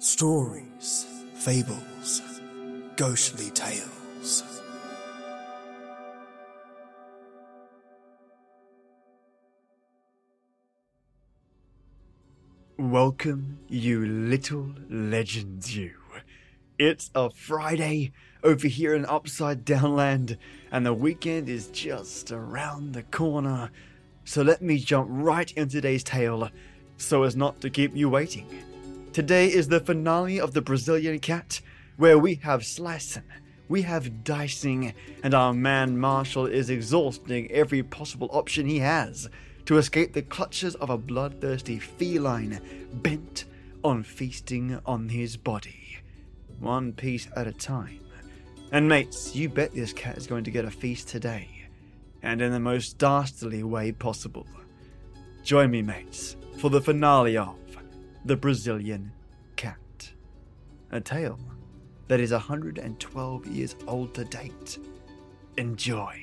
Stories, fables, ghostly tales. Welcome, you little legends, you. It's a Friday over here in Upside Down Land, and the weekend is just around the corner. So let me jump right into today's tale, so as not to keep you waiting. Today is the finale of the Brazilian Cat, where we have slicing, we have dicing, and our man Marshall is exhausting every possible option he has to escape the clutches of a bloodthirsty feline bent on feasting on his body, one piece at a time. And mates, you bet this cat is going to get a feast today, and in the most dastardly way possible. Join me, mates, for the finale of The Brazilian Cat, a tale that is 112 years old to date. Enjoy.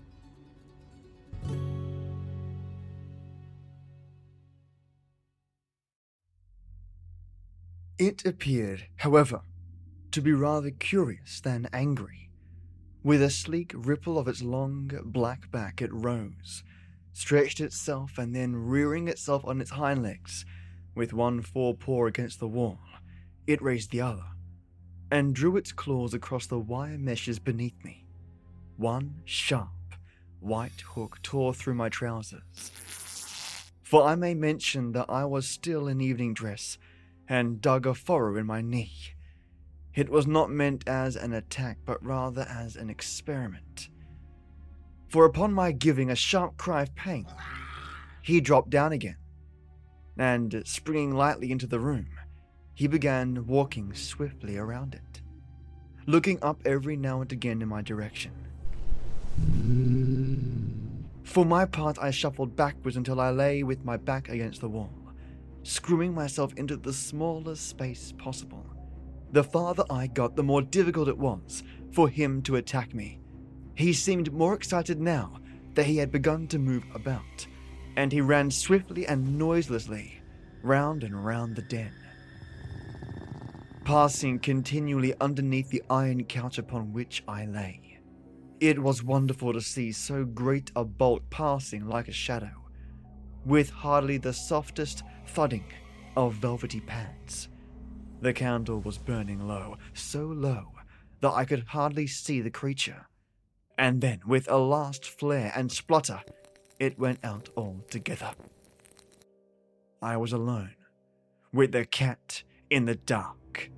It appeared, however, to be rather curious than angry. With a sleek ripple of its long, black back, it rose, stretched itself, and then rearing itself on its hind legs, with one forepaw against the wall, it raised the other, and drew its claws across the wire meshes beneath me. One sharp, white hook tore through my trousers. For I may mention that I was still in evening dress, and dug a furrow in my knee. It was not meant as an attack, but rather as an experiment. For upon my giving a sharp cry of pain, he dropped down again, and springing lightly into the room, he began walking swiftly around it, looking up every now and again in my direction. For my part, I shuffled backwards until I lay with my back against the wall, screwing myself into the smallest space possible. The farther I got, the more difficult it was for him to attack me. He seemed more excited now that he had begun to move about, and he ran swiftly and noiselessly round and round the den, passing continually underneath the iron couch upon which I lay. It was wonderful to see so great a bulk passing like a shadow, with hardly the softest thudding of velvety pads. The candle was burning low, so low that I could hardly see the creature, and then, with a last flare and splutter, it went out altogether. I was alone, with the cat in the dark.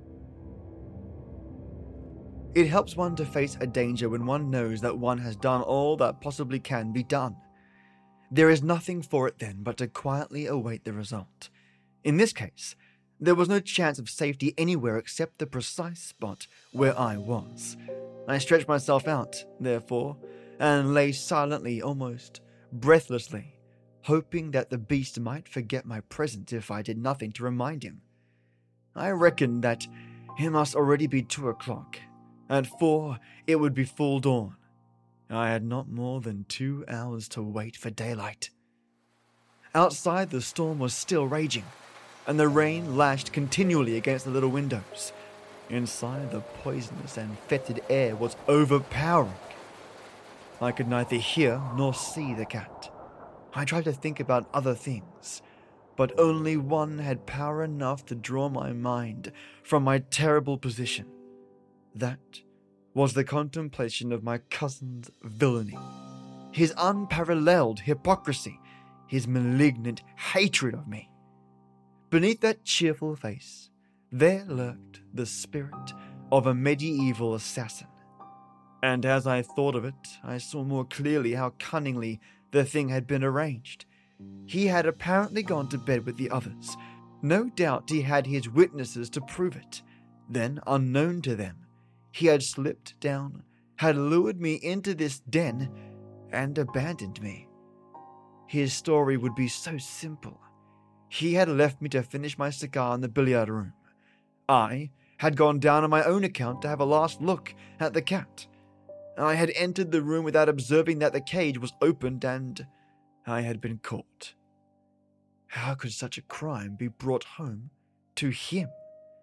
It helps one to face a danger when one knows that one has done all that possibly can be done. There is nothing for it then but to quietly await the result. In this case, there was no chance of safety anywhere except the precise spot where I was. I stretched myself out, therefore, and lay silently, almost breathlessly, hoping that the beast might forget my presence if I did nothing to remind him. I reckoned that it must already be 2 o'clock. At 4, it would be full dawn. I had not more than 2 hours to wait for daylight. Outside, the storm was still raging, and the rain lashed continually against the little windows. Inside, the poisonous and fetid air was overpowering. I could neither hear nor see the cat. I tried to think about other things, but only one had power enough to draw my mind from my terrible position. That was the contemplation of my cousin's villainy, his unparalleled hypocrisy, his malignant hatred of me. Beneath that cheerful face, there lurked the spirit of a medieval assassin. And as I thought of it, I saw more clearly how cunningly the thing had been arranged. He had apparently gone to bed with the others. No doubt he had his witnesses to prove it. Then, unknown to them, he had slipped down, had lured me into this den, and abandoned me. His story would be so simple. He had left me to finish my cigar in the billiard room. I had gone down on my own account to have a last look at the cat. I had entered the room without observing that the cage was opened, and I had been caught. How could such a crime be brought home to him?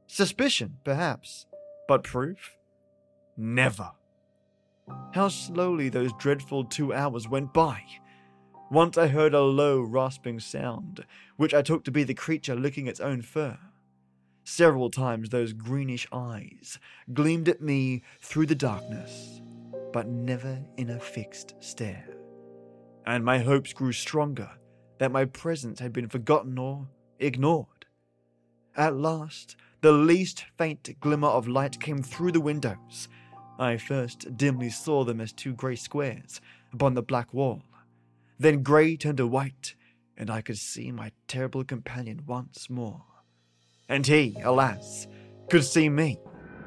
Suspicion, perhaps, but proof? Never. How slowly those dreadful 2 hours went by. Once I heard a low, rasping sound, which I took to be the creature licking its own fur. Several times those greenish eyes gleamed at me through the darkness, but never in a fixed stare. And my hopes grew stronger that my presence had been forgotten or ignored. At last, the least faint glimmer of light came through the windows. I first dimly saw them as 2 grey squares upon the black wall. Then grey turned to white, and I could see my terrible companion once more. And he, alas, could see me.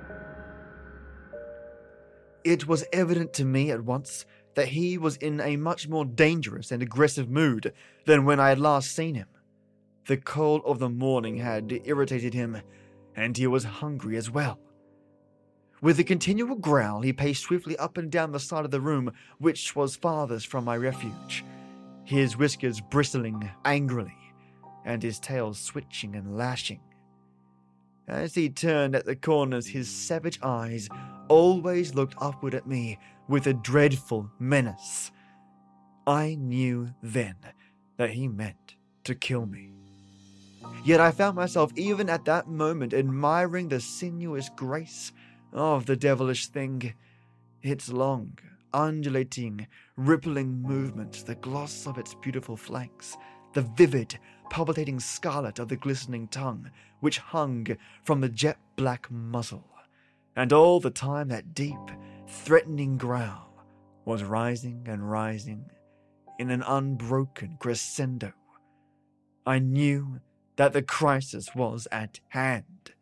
It was evident to me at once that he was in a much more dangerous and aggressive mood than when I had last seen him. The cold of the morning had irritated him, and he was hungry as well. With a continual growl, he paced swiftly up and down the side of the room which was farthest from my refuge, his whiskers bristling angrily, and his tail switching and lashing. As he turned at the corners, his savage eyes always looked upward at me with a dreadful menace. I knew then that he meant to kill me. Yet I found myself even at that moment admiring the sinuous grace of the devilish thing, its long, undulating, rippling movements, the gloss of its beautiful flanks, the vivid, palpitating scarlet of the glistening tongue which hung from the jet-black muzzle, and all the time that deep, threatening growl was rising and rising in an unbroken crescendo. I knew that the crisis was at hand.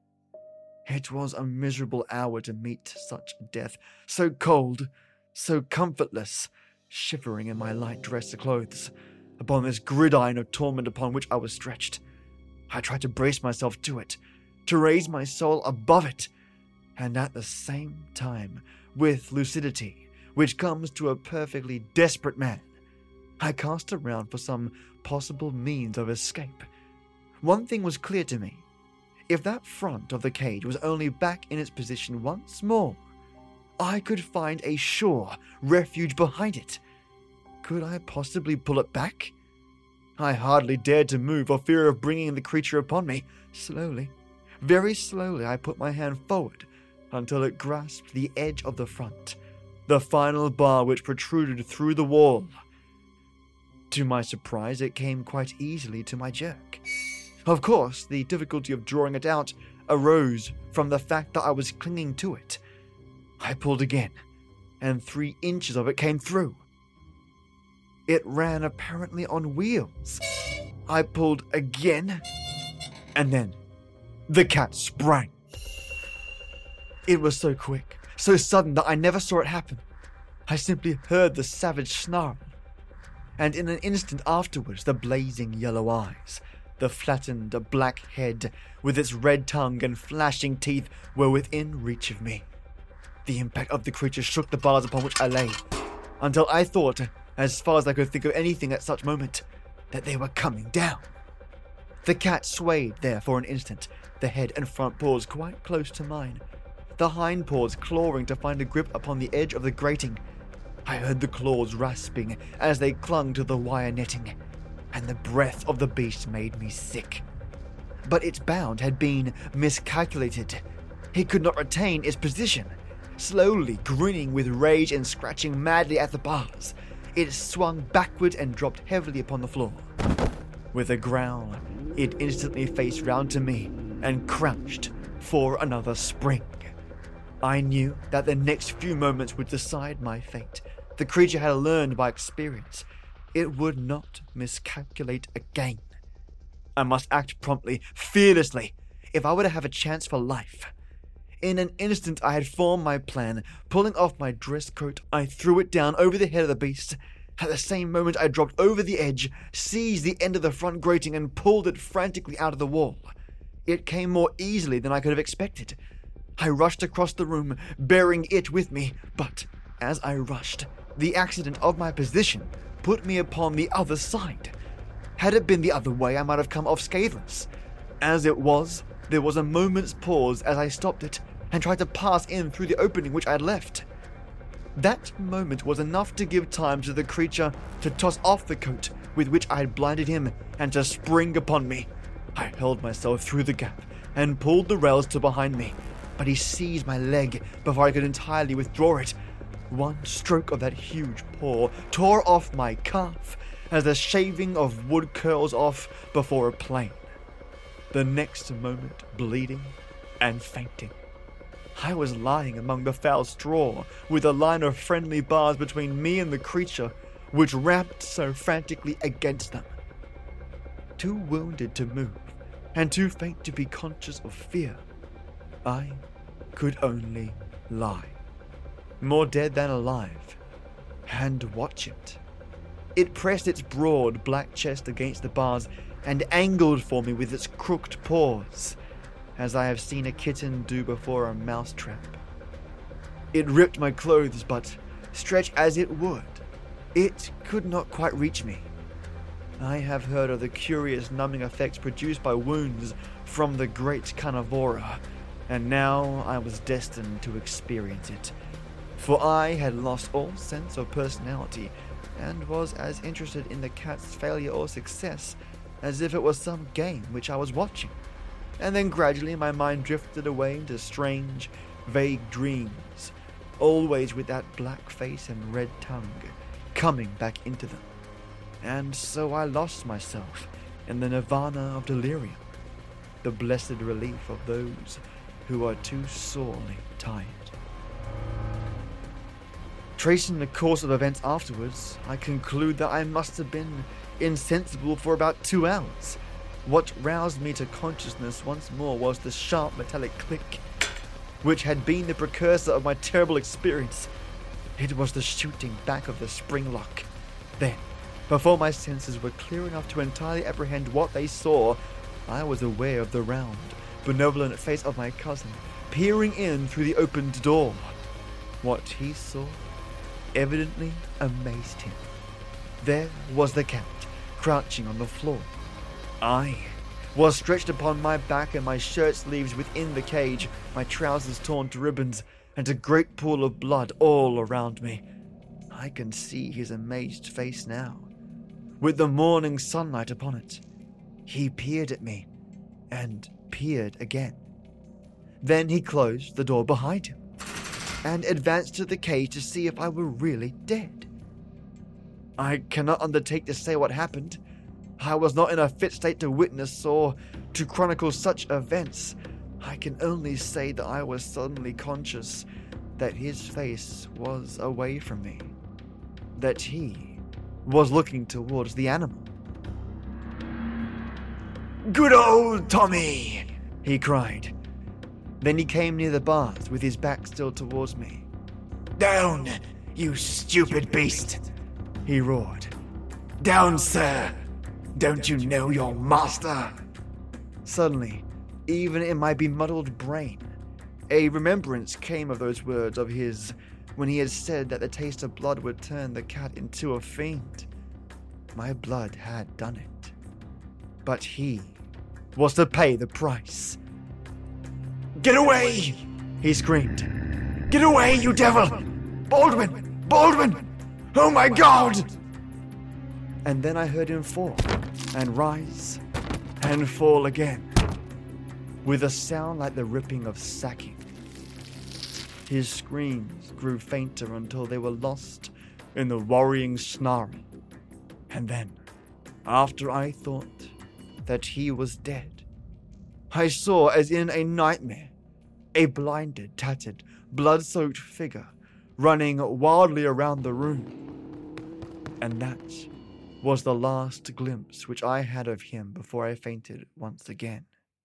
It was a miserable hour to meet such death, so cold, so comfortless, shivering in my light dress clothes, upon this gridiron of torment upon which I was stretched. I tried to brace myself to it, to raise my soul above it, and at the same time, with lucidity, which comes to a perfectly desperate man, I cast around for some possible means of escape. One thing was clear to me. If that front of the cage was only back in its position once more, I could find a sure refuge behind it. Could I possibly pull it back? I hardly dared to move for fear of bringing the creature upon me. Slowly, very slowly, I put my hand forward until it grasped the edge of the front, the final bar which protruded through the wall. To my surprise, it came quite easily to my jerk. Of course, the difficulty of drawing it out arose from the fact that I was clinging to it. I pulled again, and 3 inches of it came through. It ran apparently on wheels. I pulled again, and then the cat sprang. It was so quick, so sudden that I never saw it happen. I simply heard the savage snarl, and in an instant afterwards the blazing yellow eyes, the flattened black head with its red tongue and flashing teeth were within reach of me. The impact of the creature shook the bars upon which I lay, until I thought, as far as I could think of anything at such moment, that they were coming down. The cat swayed there for an instant, the head and front paws quite close to mine, the hind paws clawing to find a grip upon the edge of the grating. I heard the claws rasping as they clung to the wire netting, and the breath of the beast made me sick. But its bound had been miscalculated. It could not retain its position. Slowly, grinning with rage and scratching madly at the bars, it swung backward and dropped heavily upon the floor. With a growl, it instantly faced round to me and crouched for another spring. I knew that the next few moments would decide my fate. The creature had learned by experience. It would not miscalculate again. I must act promptly, fearlessly, if I were to have a chance for life. In an instant I had formed my plan. Pulling off my dress coat, I threw it down over the head of the beast. At the same moment I dropped over the edge, seized the end of the front grating and pulled it frantically out of the wall. It came more easily than I could have expected. I rushed across the room, bearing it with me, but as I rushed, the accident of my position put me upon the other side. Had it been the other way, I might have come off scatheless. As it was, there was a moment's pause as I stopped it and tried to pass in through the opening which I had left. That moment was enough to give time to the creature to toss off the coat with which I had blinded him and to spring upon me. I hurled myself through the gap and pulled the rails to behind me, but he seized my leg before I could entirely withdraw it. One stroke of that huge paw tore off my calf as a shaving of wood curls off before a plane. The next moment, bleeding and fainting. I was lying among the foul straw, with a line of friendly bars between me and the creature, which rapped so frantically against them. Too wounded to move, and too faint to be conscious of fear, I could only lie, more dead than alive, and watch it. It pressed its broad black chest against the bars and angled for me with its crooked paws, as I have seen a kitten do before a mousetrap. It ripped my clothes, but, stretch as it would, it could not quite reach me. I have heard of the curious numbing effects produced by wounds from the great carnivora, and now I was destined to experience it, for I had lost all sense of personality and was as interested in the cat's failure or success as if it was some game which I was watching. And then gradually my mind drifted away into strange, vague dreams, always with that black face and red tongue coming back into them. And so I lost myself in the nirvana of delirium, the blessed relief of those who are too sorely tired. Tracing the course of events afterwards, I conclude that I must have been insensible for about 2 hours. What roused me to consciousness once more was the sharp metallic click, which had been the precursor of my terrible experience. It was the shooting back of the spring lock. Then, before my senses were clear enough to entirely apprehend what they saw, I was aware of the round, benevolent face of my cousin peering in through the opened door. What he saw evidently amazed him. There was the cat, crouching on the floor. I was stretched upon my back and my shirt sleeves within the cage, my trousers torn to ribbons, and a great pool of blood all around me. I can see his amazed face now, with the morning sunlight upon it. He peered at me, and peered again. Then he closed the door behind him, and advanced to the cage to see if I were really dead. I cannot undertake to say what happened. I was not in a fit state to witness or to chronicle such events. I can only say that I was suddenly conscious that his face was away from me, that he was looking towards the animal. "Good old Tommy!" he cried. Then he came near the bars with his back still towards me. "Down, you stupid beast!" he roared. "Down, sir! Don't you know your master?" Suddenly, even in my bemuddled brain, a remembrance came of those words of his when he had said that the taste of blood would turn the cat into a fiend. My blood had done it. But he was to pay the price. "Get away!" he screamed. "Get away, you devil! Baldwin! Baldwin! Oh my God!" And then I heard him fall, and rise, and fall again, with a sound like the ripping of sacking. His screams grew fainter until they were lost in the worrying snarl. And then, after I thought that he was dead, I saw, as in a nightmare, a blinded, tattered, blood-soaked figure running wildly around the room. And that was the last glimpse which I had of him before I fainted once again.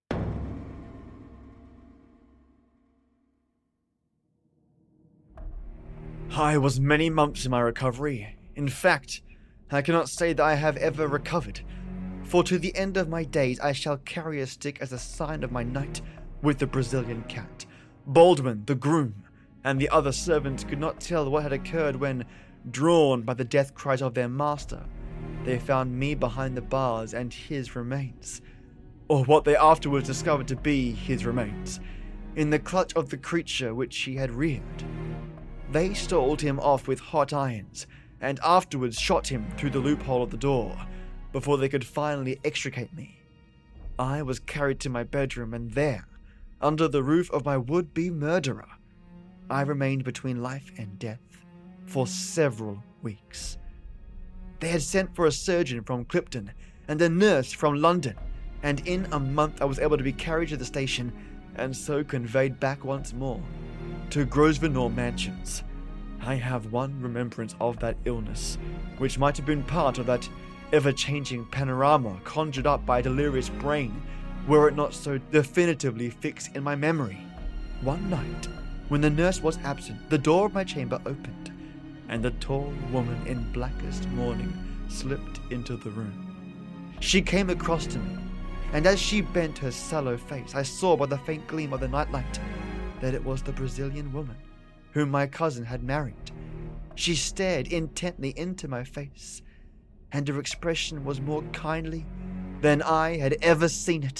I was many months in my recovery. In fact, I cannot say that I have ever recovered, for to the end of my days I shall carry a stick as a sign of my night with the Brazilian cat. Baldwin, the groom, and the other servants could not tell what had occurred when, drawn by the death cries of their master, they found me behind the bars and his remains. or what they afterwards discovered to be his remains, in the clutch of the creature which he had reared. They stalled him off with hot irons, and afterwards shot him through the loophole of the door, before they could finally extricate me. I was carried to my bedroom, and there, under the roof of my would-be murderer, I remained between life and death for several weeks. They had sent for a surgeon from Clipton and a nurse from London, and in a month I was able to be carried to the station and so conveyed back once more to Grosvenor Mansions. I have one remembrance of that illness, which might have been part of that ever-changing panorama conjured up by a delirious brain, were it not so definitively fixed in my memory. One night, when the nurse was absent, the door of my chamber opened, and a tall woman in blackest mourning slipped into the room. She came across to me, and as she bent her sallow face, I saw by the faint gleam of the nightlight that it was the Brazilian woman whom my cousin had married. She stared intently into my face, and her expression was more kindly than I had ever seen it.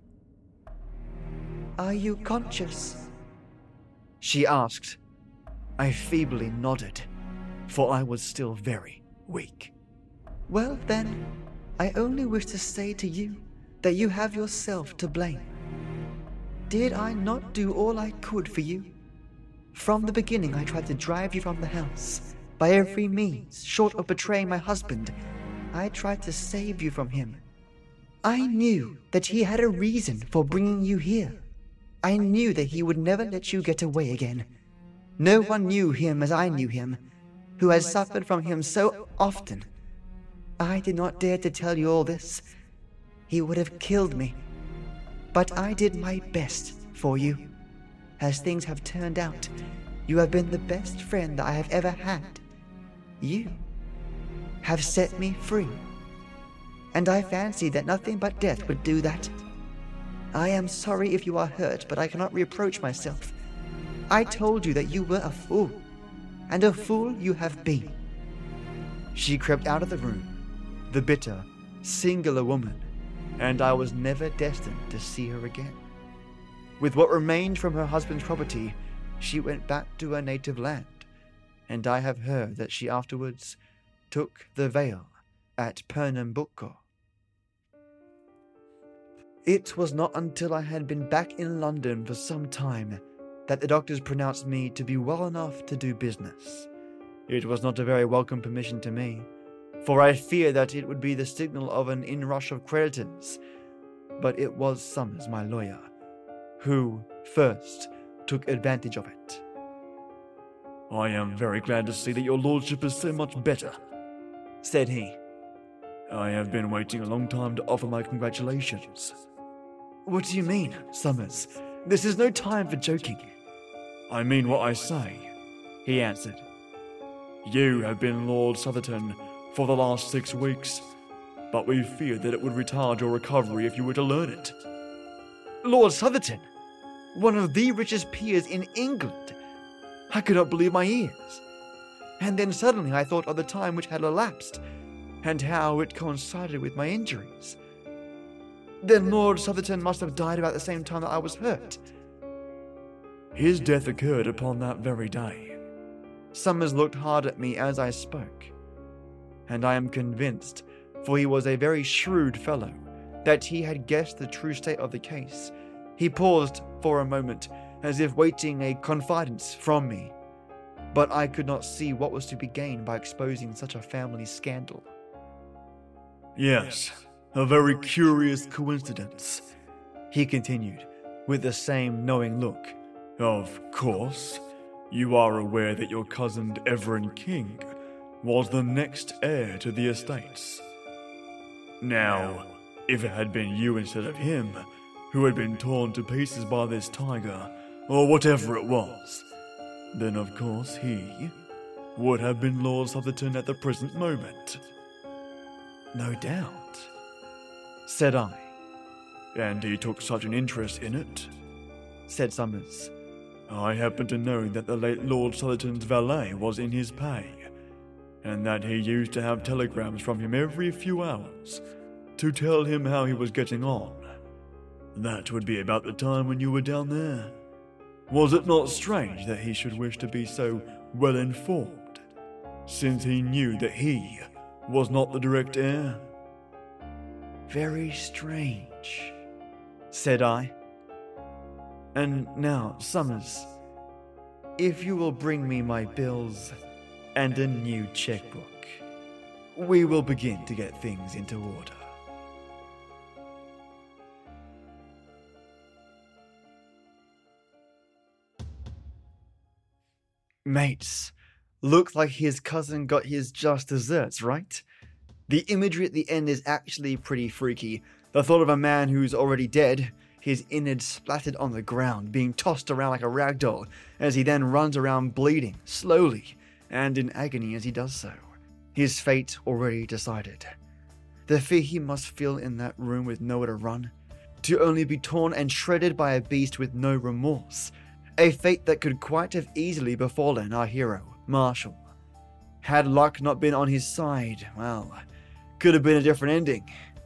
"Are you conscious?" she asked. I feebly nodded, for I was still very weak. "Well then, I only wish to say to you that you have yourself to blame. Did I not do all I could for you? From the beginning I tried to drive you from the house. By every means, short of betraying my husband, I tried to save you from him. I knew that he had a reason for bringing you here. I knew that he would never let you get away again. No one knew him as I knew him, who has suffered from him so often. I did not dare to tell you all this. He would have killed me. But I did my best for you. As things have turned out, you have been the best friend that I have ever had. You have set me free. And I fancied that nothing but death would do that. I am sorry if you are hurt, but I cannot reproach myself. I told you that you were a fool, and a fool you have been." She crept out of the room, the bitter, singular woman, and I was never destined to see her again. With what remained from her husband's property, she went back to her native land, and I have heard that she afterwards took the veil at Pernambuco. It was not until I had been back in London for some time that the doctors pronounced me to be well enough to do business. It was not a very welcome permission to me, for I feared that it would be the signal of an inrush of creditors, but it was Summers, my lawyer, who first took advantage of it. "I am very glad to see that your lordship is so much better," said he. "I have been waiting a long time to offer my congratulations." "What do you mean, Summers? This is no time for joking." "I mean what I say," he answered. "You have been Lord Southerton for the last 6 weeks, but we feared that it would retard your recovery if you were to learn it." Lord Southerton? One of the richest peers in England? I could not believe my ears. And then suddenly I thought of the time which had elapsed, and how it coincided with my injuries. Then Lord Southerton must have died about the same time that I was hurt. "His death occurred upon that very day." Summers looked hard at me as I spoke, and I am convinced, for he was a very shrewd fellow, that he had guessed the true state of the case. He paused for a moment, as if waiting a confidence from me, but I could not see what was to be gained by exposing such a family scandal. "Yes, a very curious coincidence," he continued, with the same knowing look. "Of course, you are aware that your cousin Everin King was the next heir to the estates. Now, if it had been you instead of him who had been torn to pieces by this tiger, or whatever it was, then of course he would have been Lord Southerton at the present moment." "No doubt," said I. "And he took such an interest in it," said Summers. "I happen to know that the late Lord Southerton's valet was in his pay, and that he used to have telegrams from him every few hours to tell him how he was getting on. That would be about the time when you were down there. Was it not strange that he should wish to be so well informed, since he knew that he was not the direct heir? Very strange, said I. And now, Summers, if you will bring me my bills and a new checkbook, we will begin to get things into order. Mates, looks like his cousin got his just desserts, right? The imagery at the end is actually pretty freaky. The thought of a man who's already dead, his innards splattered on the ground, being tossed around like a rag doll, as he then runs around bleeding, slowly, and in agony as he does so. His fate already decided. The fear he must feel in that room with nowhere to run, to only be torn and shredded by a beast with no remorse, a fate that could quite have easily befallen our hero, Marshall. Had luck not been on his side, well, could have been a different ending.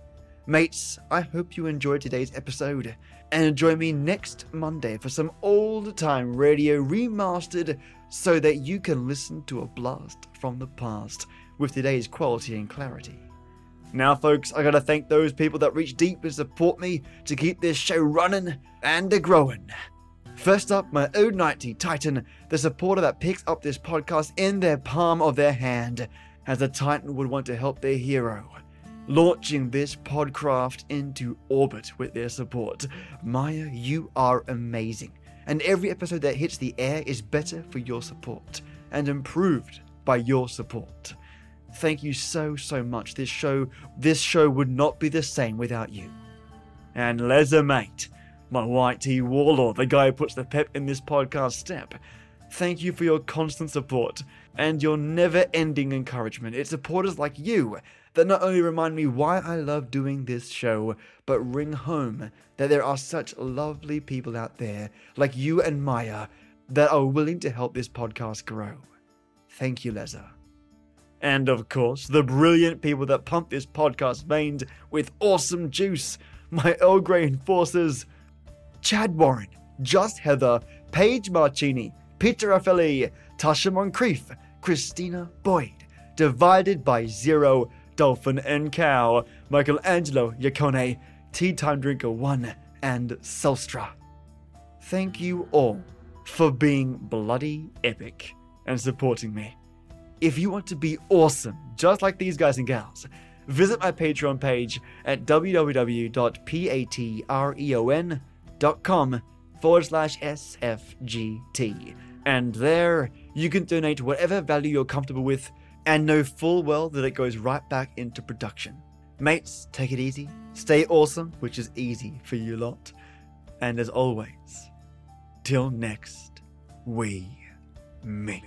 Mates, I hope you enjoyed today's episode, and join me next Monday for some old-time radio remastered so that you can listen to a blast from the past with today's quality and clarity. Now folks, I gotta thank those people that reach deep and support me to keep this show running and a-growing. First up, my own Nighty Titan, the supporter that picks up this podcast in their palm of their hand, as a Titan would want to help their hero, launching this podcraft into orbit with their support. Maya, you are amazing, and every episode that hits the air is better for your support, and improved by your support. Thank you so much. This show would not be the same without you. And Leza, mate, my white tea warlord, the guy who puts the pep in this podcast step. Thank you for your constant support and your never-ending encouragement. It's supporters like you that not only remind me why I love doing this show, but ring home that there are such lovely people out there like you and Maya that are willing to help this podcast grow. Thank you, Leza. And of course, the brilliant people that pump this podcast veins with awesome juice, my Earl Grey enforcers, Chad Warren, Just Heather, Paige Marchini, Peter Raffaelli, Tasha Moncrief, Christina Boyd, Divided by Zero, Dolphin and Cow, Michelangelo Yacone, Tea Time Drinker 1, and Selstra. Thank you all for being bloody epic and supporting me. If you want to be awesome, just like these guys and gals, visit my Patreon page at www.patreon.com/SFGT. And there, you can donate whatever value you're comfortable with and know full well that it goes right back into production. Mates, take it easy, stay awesome, which is easy for you lot. And as always, till next we meet.